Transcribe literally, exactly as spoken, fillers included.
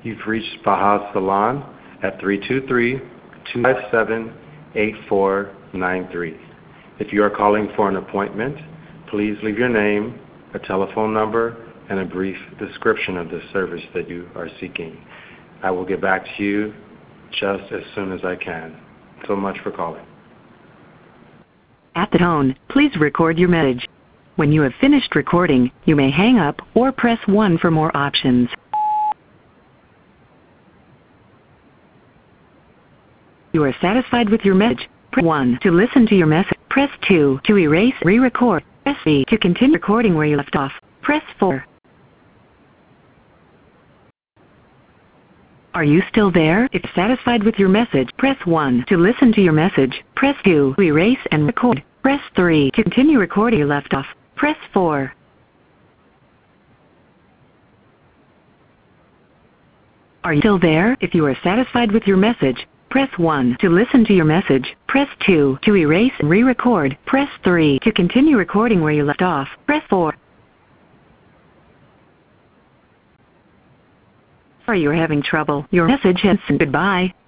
You've reached Baha Salon at three two three, two five seven, eight four nine three. If you are calling for an appointment, please leave your name, a telephone number, and a brief description of the service that you are seeking. I will get back to you just as soon as I can. So much for calling. At the tone, please record your message. When you have finished recording, you may hang up or press one for more options. You are satisfied with your message. Press one to listen to your message. Press two to erase, re-record. Press three to continue recording where you left off. Press four. Are you still there? If satisfied with your message, press one to listen to your message. Press two to erase and record. Press three to continue recording where you left off. Press four. Are you still there? If you are satisfied with your message, press one to listen to your message. Press two to erase and re-record. Press three to continue recording where you left off. Press four. Are you having trouble? Your message has sent. Goodbye.